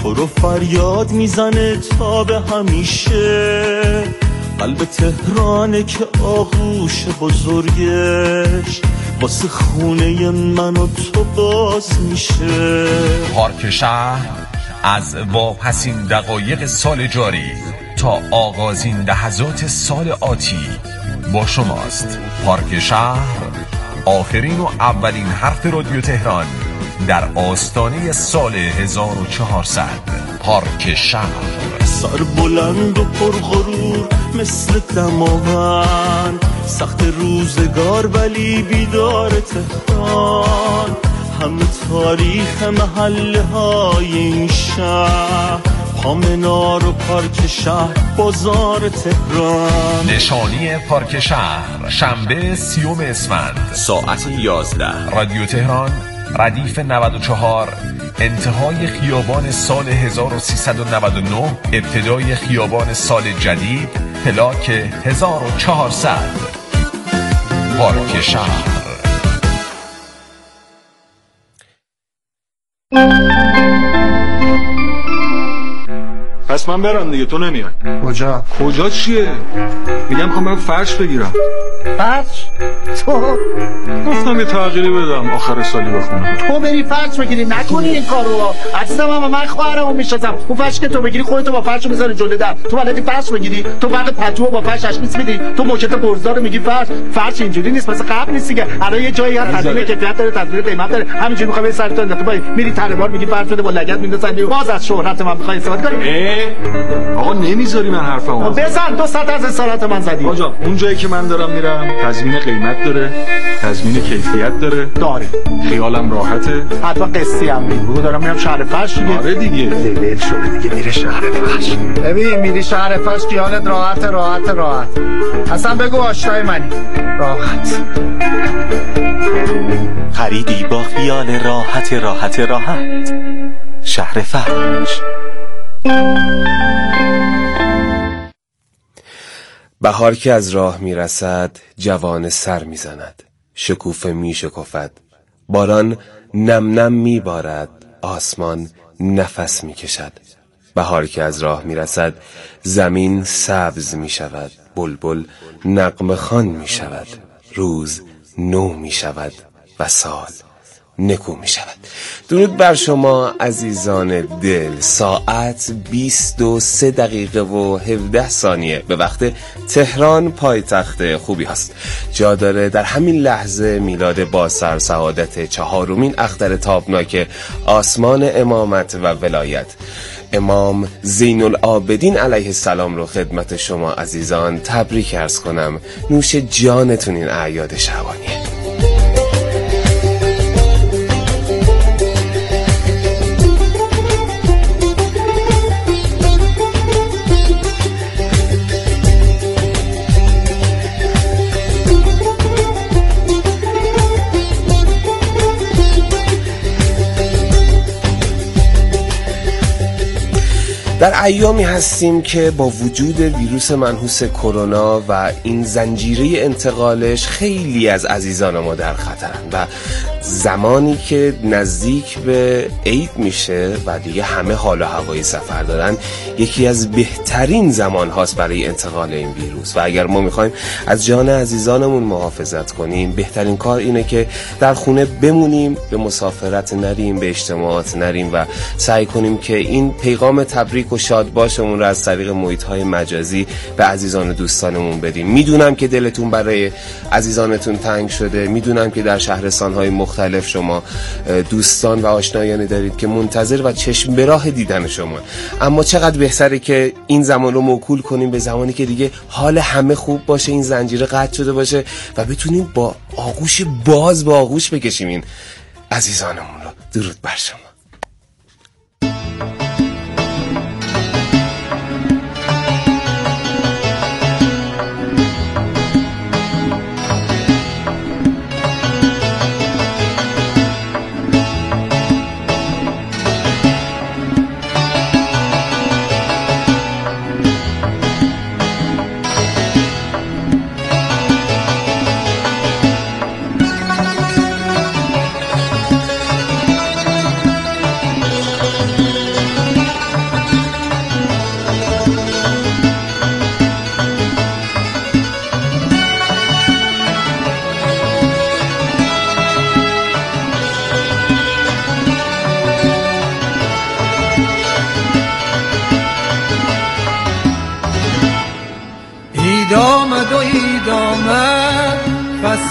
تو رو فریاد میزنه تا به همیشه. قلب تهرانه که آغوش بزرگش واسه خونه من و تو باز میشه. پارک شهر از واپسین دقایق سال جاری تا آغازین لحظات سال آتی با شماست. پارک شهر، آخرین و اولین حرف رادیو تهران در آستانه سال 1400. پارک شهر، سر بلند و پرغرور مثل دماوند، سخت روزگار ولی بیدار تهران. همه تاریخ محله های این شهر، پامنار و پارک شهر، بازار تهران. نشانی پارک شهر، شنبه 30 اسفند ساعت 11. رادیو تهران، ردیف 94، انتهای خیابان سال 1399، ابتدای خیابان سال جدید، پلاک 1400. پارک شهر. پس من برم دیگه، تو نمیای. کجا چیه؟ میگم میخوام برم فرش بگیرم. فرش؟ تو گفتم یه تغییری بدم آخر سالی بخونم. تو بری فرش بگیری، نکنی این کارو. عزیزم من خواهرمو میشناسم. اون فرش که تو بگیری خودتو با فرش میذاره جلوی در. تو بلدی فرش بگیری؟ تو فقط پتو با فرش اشمیس میدی. تو موکت برزدار میگی فرش اینجوری نیست، مثل قبل نیست دیگه. الان یه جایی هست تضمین کیفیت داره، تضمین قیمت داره. همینجوری میخوای سر تو انداختی باید میری تربار میگی فرش بده با لگد میندازن. باز از شهرت من میخوای استفاده کنی؟ آقا نمیذاری من حرفمو بزن. 2 ساعت از اصالت من زدی. آقا اون جایی که من دارم میرم تضمین قیمت داره، تضمین کیفیت داره. خیالم راحته. حتما قسطی هم میگو دارم میرم شهر فرش دیگه. آره دیگه. دل شده دیگه میره شهر فرش. ببین میری شهر فرش خیالت راحت. اصلا بگو آشنای منی. راحت. خریدی با خیال راحت. شهر فرش. بهار که از راه میرسد، جوان سر میزند، شکوفه میشکفد، باران نم نم میبارد، آسمان نفس میکشد. بهار که از راه میرسد، زمین سبز میشود، بلبل نغمه خوان میشود، روز نو میشود و سال نکو می شود. درود بر شما عزیزان دل. ساعت 22 دقیقه و 17 ثانیه به وقت تهران، پایتخت خوبی هست. جا داره در همین لحظه میلاد با سر سعادت 4مین اختر تابناک آسمان امامت و ولایت، امام زین العابدین علیه السلام رو خدمت شما عزیزان تبریک عرض کنم. نوش جانتون این اعیاد شعبانیه. در ایامی هستیم که با وجود ویروس منحوس کرونا و این زنجیره انتقالش خیلی از عزیزان ما در خطرن و زمانی که نزدیک به عید میشه و دیگه همه حال و هوای سفر دارن، یکی از بهترین زمان هاست برای انتقال این ویروس. و اگر ما میخوایم از جان عزیزانمون محافظت کنیم، بهترین کار اینه که در خونه بمونیم، به مسافرت نریم، به اجتماعات نریم و سعی کنیم که این پیغام تبریک و شاد باشمون رو از طریق محیط‌های مجازی به عزیزان و دوستانمون بدیم. میدونم که دلتون برای عزیزانتون تنگ شده، میدونم که در شهرستان‌های مختلف شما دوستان و آشنایانی دارید که منتظر و چشم به راه دیدن شما، اما چقدر بهتره که این زمان رو موکول کنیم به زمانی که دیگه حال همه خوب باشه، این زنجیره قطع شده باشه و بتونیم با آغوش باز با آغوش بکشیم این عزیزانمون رو. درود بر شما.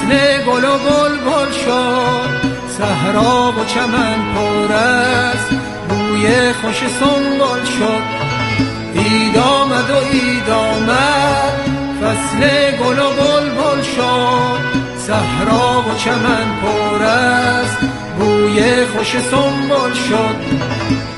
فصل گل و بلبل شد، صحرا و چمن پر از بوی خوش سنبل شد. عید آمد و عید آمد، فصل گل و بلبل شد، صحرا و چمن پر از بوی خوش سنبل شد.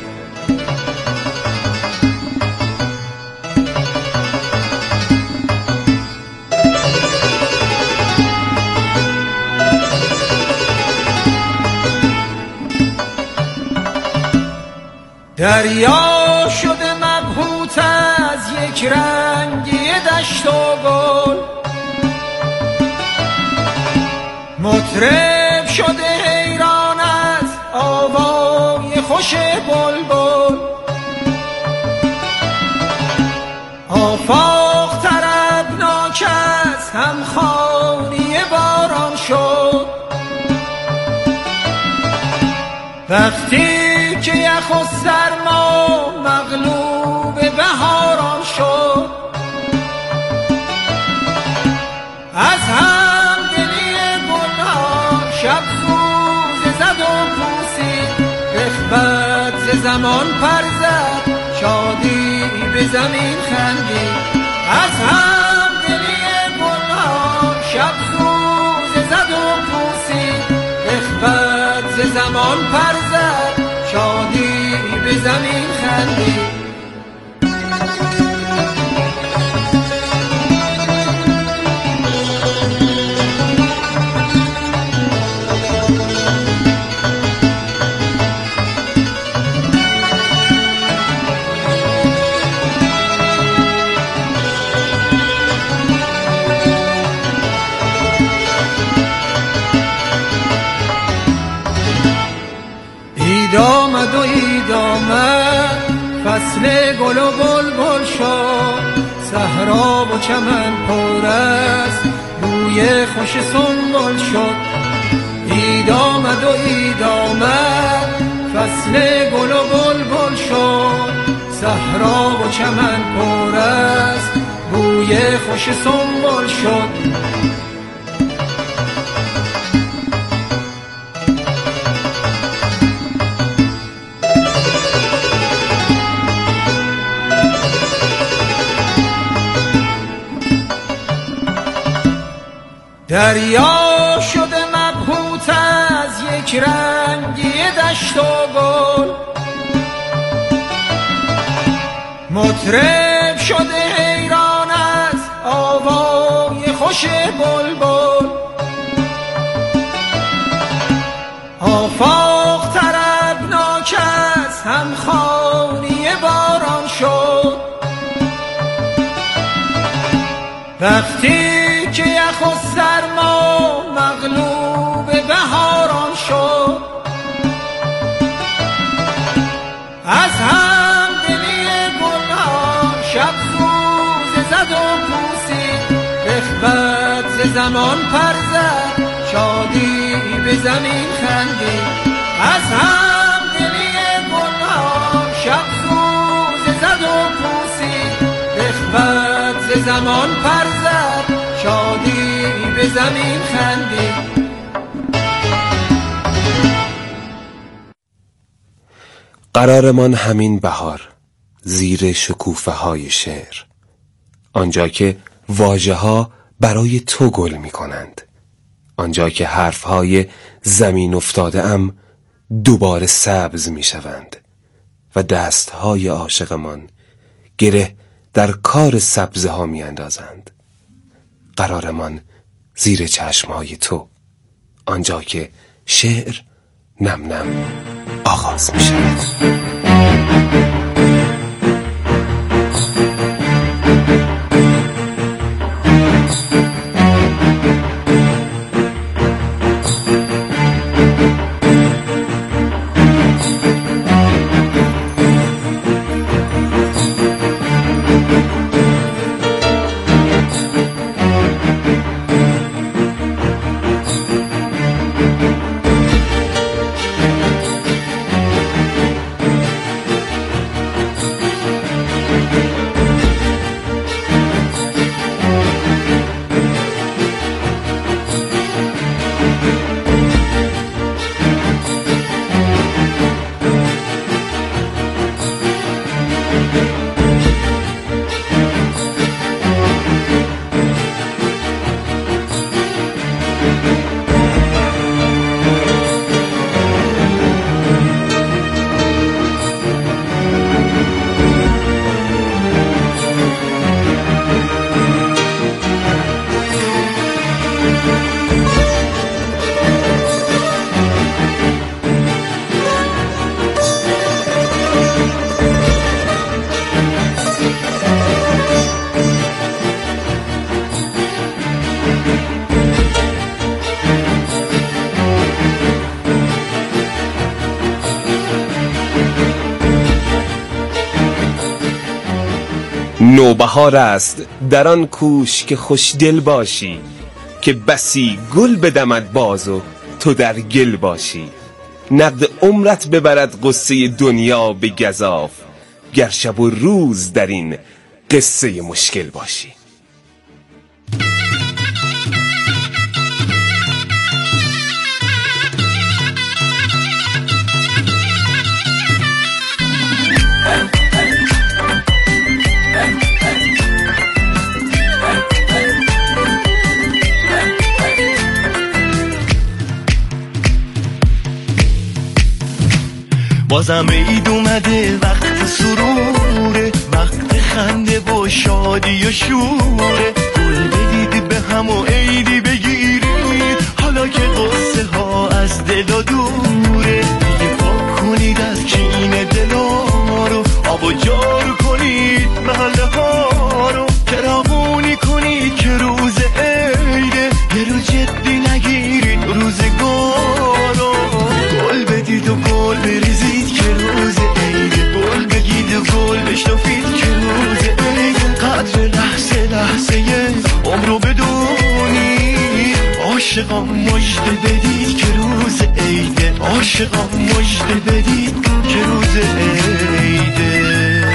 دریا شده مبهوت از یک رنگی دشت و گل، مطرب شده حیران از آوای خوش بلبل. آفاق طربناک از همخوانی باران شد، وقتی که یخ و سرما مغلوب بهاران شد. از همدلی گلها شب سوز زد و پوسید، رغبت ز زمان پر زد، شادی به زمین خندید. از همدلی گلها شب سوز زد و پوسید، رغبت ز زمان پر زد، شادی به زمین خندید. عید آمد و عید آمد، فصل گل و بلبل شد، صحرا و چمن پر از بوی خوش سنبل شد. عید آمد و عید آمد، فصل گل و بلبل شد، صحرا و چمن پر از بوی خوش سنبل شد. دریا شده مبهوت از یک رنگی دشت و گل، مطرب شده حیران از آوای خوش بلبل. آفاق طربناک از همخوانی باران شد، وقتی که یخ و سرما مغلوب بهاران شد. از همدلی گلها شب سوز زد و پوسید، رغبت ز زمان پر زد، شادی به زمین خندید. از همدلی گلها شب سوز زد و پوسید، رغبت ز زمان پر زد، شادی به زمین خندید. قرارمان همین بهار زیر شکوفه های شعر، آنجا که واژه ها برای تو گل می کنند، آنجا که حرف های زمین افتاده ام دوباره سبز می شوند و دست های عاشقمان گره در کار سبزه ها می اندازند. قرارمان زیر چشمهای تو، آنجا که شعر نم نم آغاز می شود. نوبهار است در آن کوش که خوشدل باشی، که بسی گل بدمد باز و تو در گل باشی. نقد عمرت ببرد قصه دنیا به گزاف، گر شب و روز در این قصه مشکل باشی. بازم عید اومده، وقت سروره، وقت خنده و شادی و شوره. گل بدید به هم و عیدی بگیرید، حالا که قصه ها از دل و دوره. دیگه پاک کنید از کینه دلا رو، آب و جار کنید محله ها رو، چراغونی کنید که روز عیده، یه رو جدی نگیرید روزگارو. گل بدید و گل بریزید که روز عیده، گل بگید و گل بشنفید که روز عیده. قدر لحظه لحظه عمرو بدونید، عاشقان مژده بدید که روز عیده، عاشقان مژده بدید که روز عیده.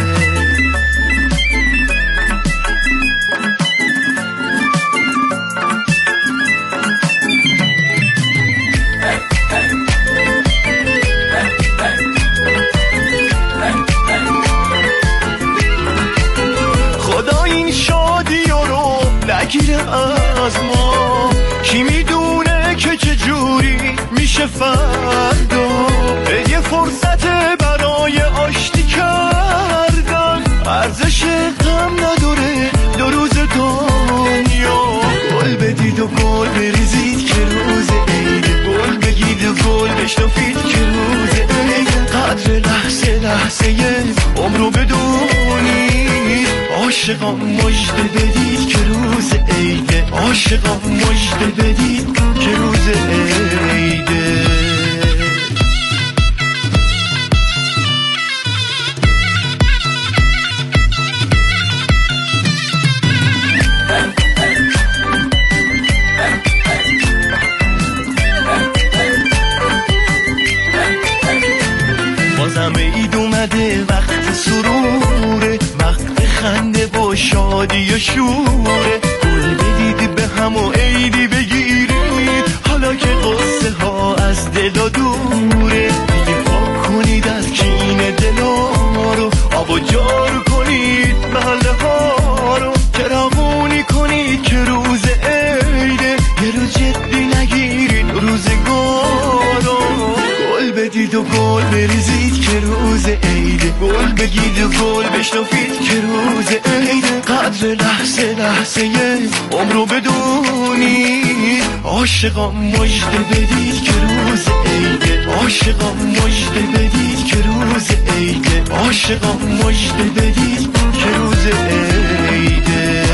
نگیره از ما، کی میدونه که چجوری میشه فردا. یه فرصت برای آشتی کردن، ارزش غم نداره دو روز دنیا. گل بدید و گل بریزید که روز عیده، گل بگید و گل بشنفید که روز عیده. قدر لحظه لحظه عمرو بدونید، عاشقان مژده بدید که روز عیده، عاشقان مژده بدید که روز عیده. بازم عید اومده، وقت سروره، وقت خنده و شادی و شوره. گل بدید به هم و عیدی بگیرید، حالا که قصه ها از دل و دوره. دیگه پاک کنید از کینه دلا رو، آب و جار کنید محله ها رو، چراغونی کنید که روز عیده، یه رو جدی نگیرید روزگارو. گل بدید و گل بریزید که روز عیده، گل بگید و گل بشنفید که روز عیده. قدر لحظه لحظه عمرو بدونید، عاشقان مژده بدید که روز عیده، عاشقان مژده بدید که روز عیده، عاشقان مژده بدید که روز عیده.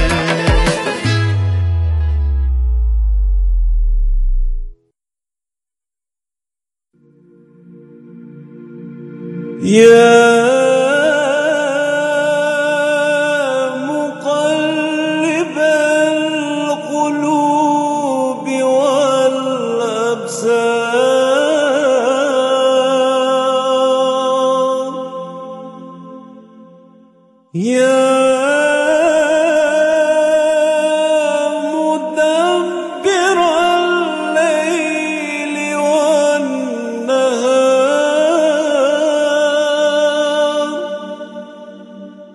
مقلب القلوب والأبصار، مدبر الليل والنهار،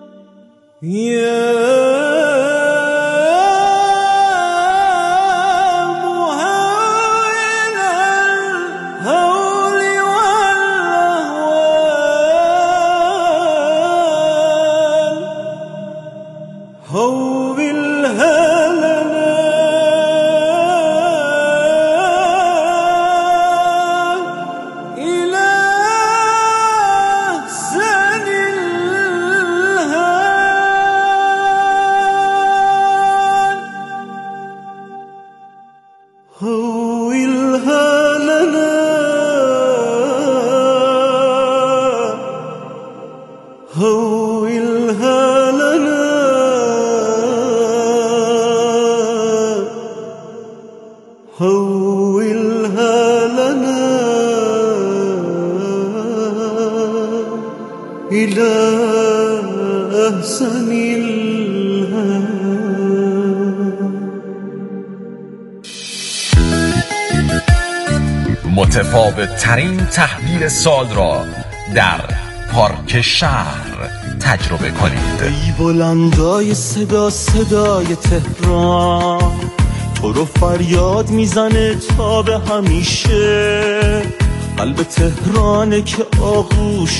متفاوت ترین تحویل سال را در پارک شهر تجربه کنید. ای بلندای صدای تهران، تو رو فریاد میزنه تا به همیشه. قلب تهرانه که آغوش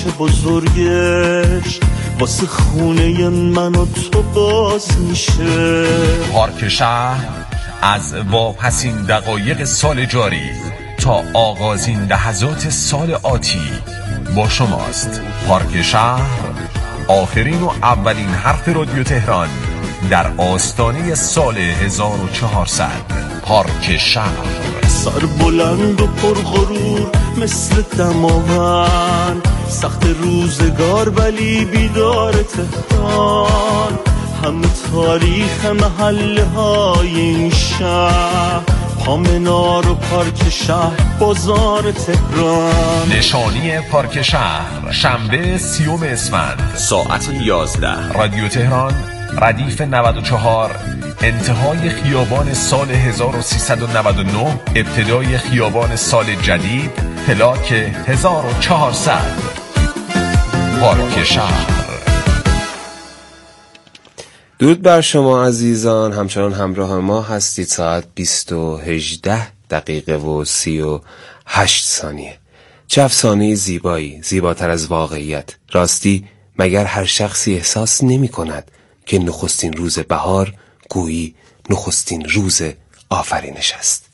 بزرگش واسه خونه من و تو باز میشه. پارک شهر از واپسین دقایق سال جاری تا آغازین لحظات سال آتی با شماست. پارک شهر، آخرین و اولین حرف رادیو تهران در آستانه سال 1400. پارک شهر، سر بلند و پرغرور مثل دماوند، سخت روزگار ولی بیدار تهران. همه تاریخ محله های این شهر، پامنار و پارک شهر، بازار تهران. نشانی پارک شهر، شنبه 30 اسفند ساعت 11. رادیو تهران، ردیف 94، انتهای خیابان سال 1399، ابتدای خیابان سال جدید، پلاک 1400. پارک شهر. درود بر شما عزیزان، همچنان همراه ما هستید. ساعت 20:18 و 38 ثانیه. چه افسانه زیبایی، زیباتر از واقعیت. راستی مگر هر شخصی احساس نمی کند که نخستین روز بهار گویی نخستین روز آفرینش است؟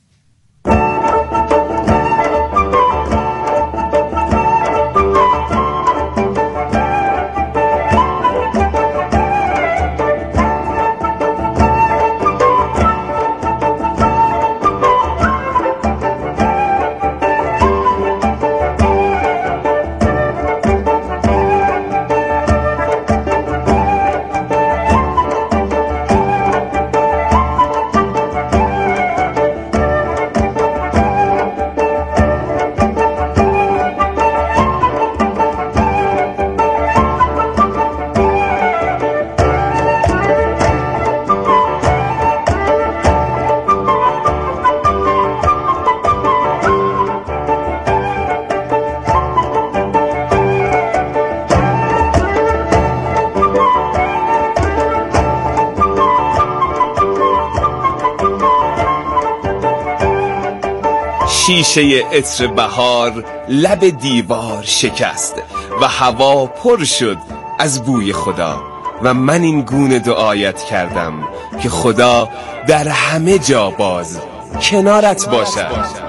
شیشه عطر بهار لب دیوار شکست و هوا پر شد از بوی خدا و من این گونه دعایت کردم که خدا در همه جا باز کنارت باشد.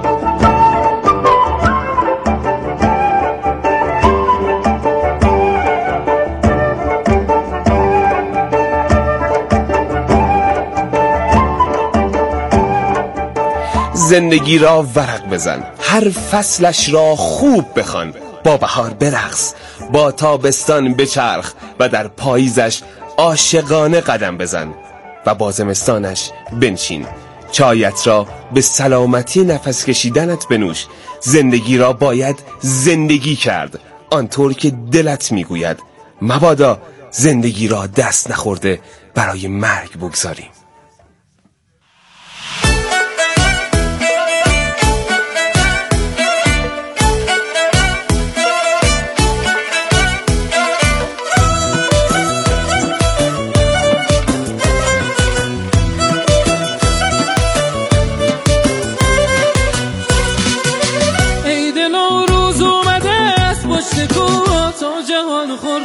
زندگی را ورق بزن، هر فصلش را خوب بخوان، با بهار برقص، با تابستان بچرخ و در پاییزش عاشقانه قدم بزن و با زمستانش بنشین. چایت را به سلامتی نفس کشیدنت بنوش. زندگی را باید زندگی کرد آنطور که دلت میگوید. مبادا زندگی را دست نخورده برای مرگ بگذاریم.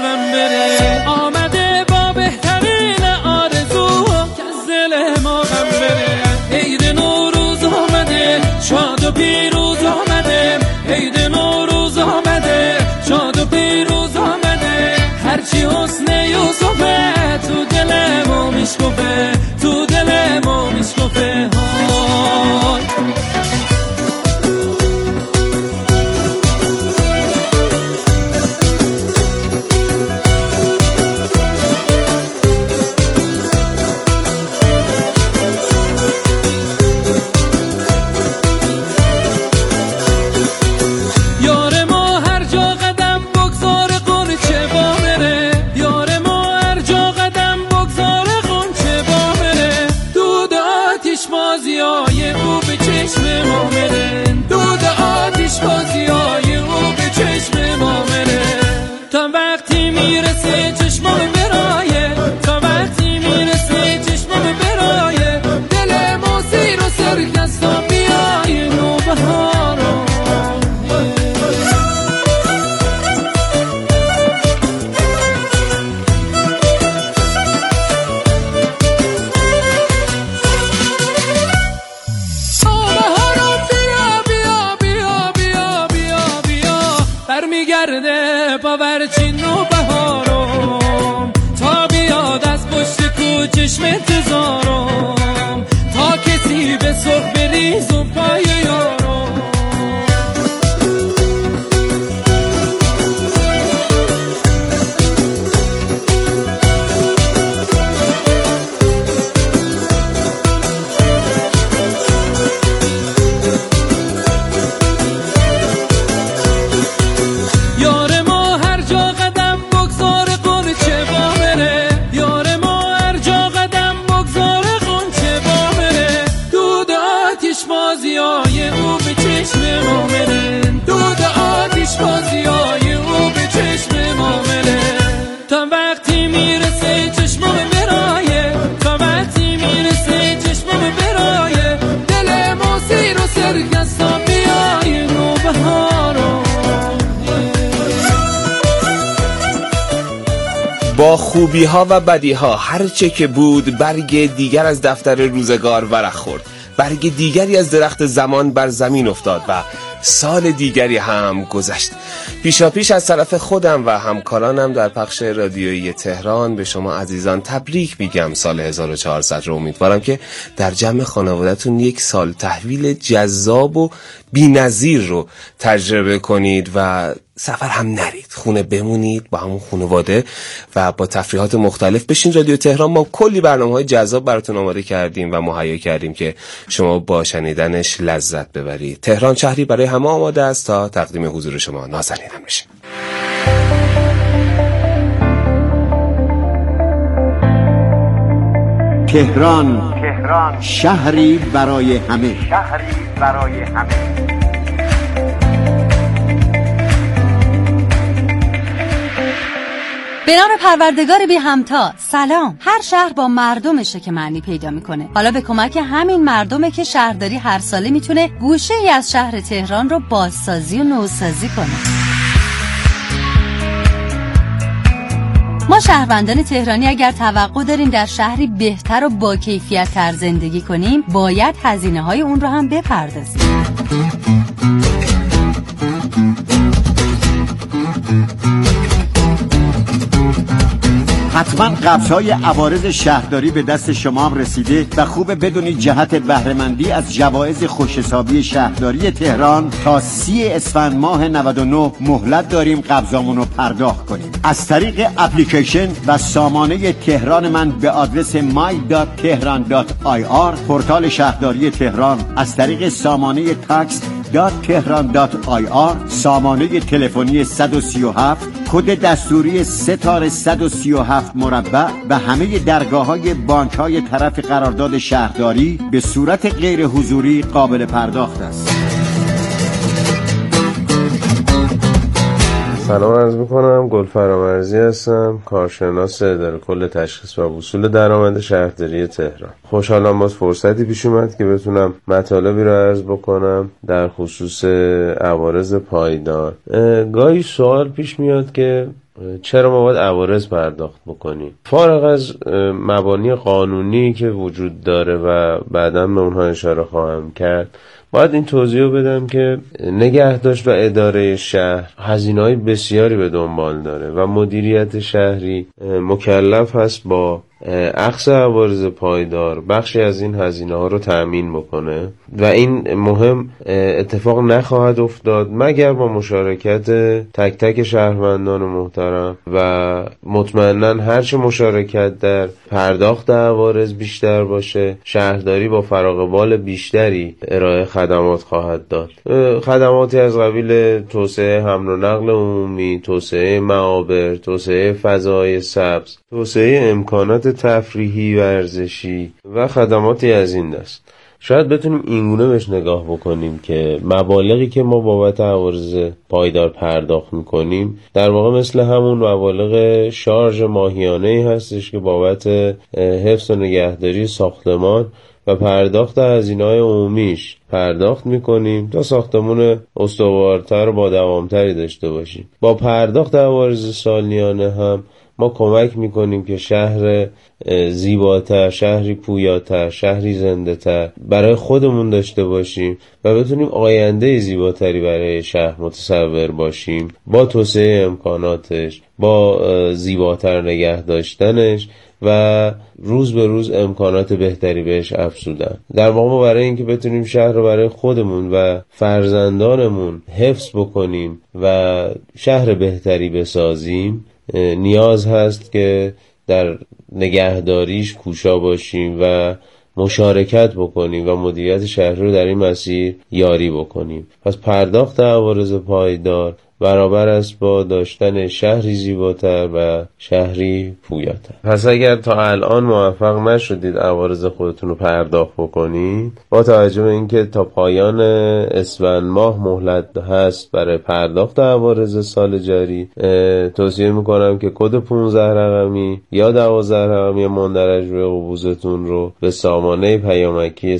غم بره، آمده با بهترین آرزو که از دل ما غم بره. عید نوروز آمده شاد و پیروز آمده، عید نوروز آمده شاد و پیروز آمده. هرچی حسن یوسفه تو دل ما میشکفه، تو دل ما میشکفه. چشم انتظارم تا کسی به سرخ بریز و پای یارم. یار ما هر جا قدم بگذار قرچه با بره، یار ما هر جا قدم بگذار قرچه با بره. دود آتش بازیای او به چشم ما بره، دود آتش بازیای او به چشم ما بره. تا وقتی میرسه چشمم برایه، تا وقتی میرسه چشمم برایه. دل ما سیر و سرگستا بیای نوبهارو. با خوبی ها و بدی ها هرچه که بود، برگ دیگر از دفتر روزگار ورق خورد، برگ دیگری از درخت زمان بر زمین افتاد و سال دیگری هم گذشت. پیشاپیش از طرف خودم و همکارانم در پخش رادیویی تهران به شما عزیزان تبریک میگم سال 1400 رو. امیدوارم که در جمع خانواده‌تون یک سال تحویل جذاب و بی‌نظیر رو تجربه کنید و سفر هم نرید، خونه بمونید با همون خانواده و با تفریحات مختلف بشین. رادیو تهران ما کلی برنامه‌های جذاب براتون آماده کردیم و مهیا کردیم که شما با شنیدنش لذت ببرید. تهران شهری برای همه آماده است تا تقدیم حضور شما نازنینم بشه. تهران شهری برای همه. به نام پروردگار بی همتا. سلام. هر شهر با مردمشه که معنی پیدا میکنه. حالا به کمک همین مردمه که شهرداری هر ساله میتونه گوشه ای از شهر تهران رو بازسازی و نوسازی کنه. ما شهروندان تهرانی اگر توقع داریم در شهری بهتر و با کیفیت تر زندگی کنیم، باید هزینه های اون رو هم بپردازیم. حتما قبض‌های عوارض شهرداری به دست شما هم رسیده و خوبه بدونید جهت بهره‌مندی از جوایز خوش‌حسابی شهرداری تهران تا 30 اسفند ماه 99 مهلت داریم قبضامون رو پرداخت کنیم. از طریق اپلیکیشن و سامانه تهران من به آدرس my.tehran.ir، پورتال شهرداری تهران از طریق سامانه tax.tehran.ir، سامانه تلفنی 137 کد دستوری 3*137 مربع و همه درگاه‌های بانک‌های طرف قرارداد شهرداری به صورت غیر حضوری قابل پرداخت است. سلام عرض میکنم، گل فرامرزی هستم، کارشناس اداره کل تشخیص و وصول درآمد شهرداری تهران. خوشحالم باز فرصتی پیش اومد که بتونم مطالبی رو عرض بکنم در خصوص عوارض پایدار. گاهی سوال پیش میاد که چرا ما باید عوارض پرداخت بکنیم؟ فارغ از مبانی قانونی که وجود داره و بعداً به اونها اشاره خواهم کرد، باید این توضیح بدم که نگهداشت و اداره شهر هزینه‌های بسیاری به دنبال داره و مدیریت شهری مکلف هست با اخذ عوارض پایدار بخشی از این هزینه‌ها رو تأمین بکنه و این مهم اتفاق نخواهد افتاد مگر با مشارکت تک تک شهروندان محترم و مطمئناً هرچه مشارکت در پرداخت عوارض بیشتر باشه، شهرداری با فراغ بال بیشتری ارائه خدمات خواهد داد. خدماتی از قبیل توسعه حمل و نقل عمومی، توسعه معابر، توسعه فضای سبز، توسعه امکانات تفریحی و ورزشی و خدماتی از این دست. شاید بتونیم اینگونه بهش نگاه بکنیم که مبالغی که ما بابت عوارض پایدار پرداخت میکنیم در واقع مثل همون مبالغ شارژ ماهیانه‌ای هستش که بابت حفظ و نگهداری ساختمان و پرداخت هزینه‌های عمومیش پرداخت میکنیم تا ساختمون استوارتر و با دوامتری داشته باشیم. با پرداخت عوارض سالیانه هم ما کمک میکنیم که شهر زیباتر، شهری پویاتر، شهری زنده‌تر برای خودمون داشته باشیم و بتونیم آینده زیباتری برای شهر متصور باشیم با توسعه امکاناتش، با زیباتر نگه داشتنش و روز به روز امکانات بهتری بهش افزودن. در واقع ما برای اینکه بتونیم شهر رو برای خودمون و فرزندانمون حفظ بکنیم و شهر بهتری بسازیم نیاز هست که در نگهداریش کوشا باشیم و مشارکت بکنیم و مدیریت شهری رو در این مسیر یاری بکنیم. پس پرداخت عوارض پایدار برابر است با داشتن شهری زیباتر و شهری پویاتر. پس اگر تا الان موفق نشدید عوارض خودتون رو پرداخت بکنید، با توجه به اینکه تا پایان اسفند ماه مهلت هست برای پرداخت عوارض سال جاری، توصیه میکنم که کد 15 رقمی یا 12 رقمی مندرج روی قبوزتون رو به سامانه پیامکی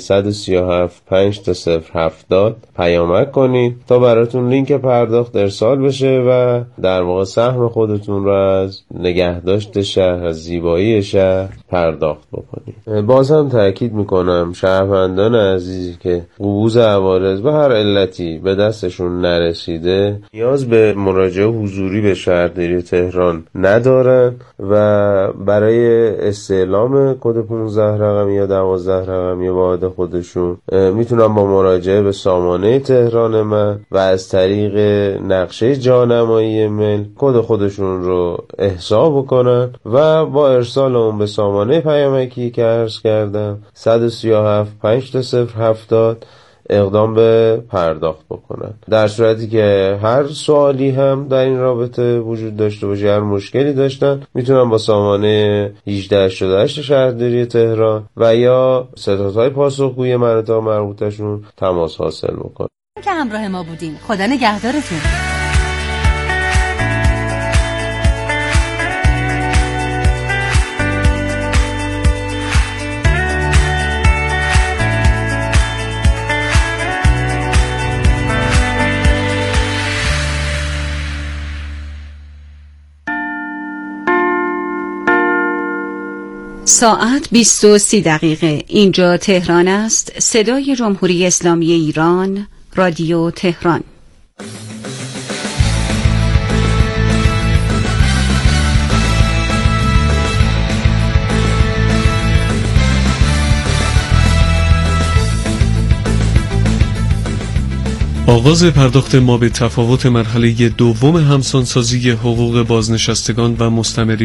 137 5 تا 070 پیامک کنید تا براتون لینک پرداخت ارسال بشه و در واقع سهم خودتون رو از نگهداشت شهر، از زیبایی شهر پرداخت بکنید. باز هم تأکید میکنم شهروندان عزیزی که قبوز عوارض به هر علتی به دستشون نرسیده نیاز به مراجعه حضوری به شهرداری تهران ندارن و برای استعلام کد 15 رقمی یا 12 رقمی واحد خودشون میتونن با مراجعه به سامانه تهران من و از طریق نقشه جانمایی مل کد خودشون رو احضا بکنن و با ارسال اون به سامانه پیامکی که عرض کردم 137 5 تا 070 اقدام به پرداخت بکنن. در صورتی که هر سوالی هم در این رابطه وجود داشته باشه، هر مشکلی داشتن، میتونن با سامانه 1888 شهرداری تهران و یا ستادهای پاسخگوی مناطق مربوطه‌شون تماس حاصل بکنن. که همراه ما بودین. خدا نگهدارتون. ساعت 20:30. اینجا تهران است. صدای جمهوری اسلامی ایران، رادیو تهران. آغاز پرداخت ما به تفاوت مرحله دوم همسانسازی حقوق بازنشستگان و مستمرین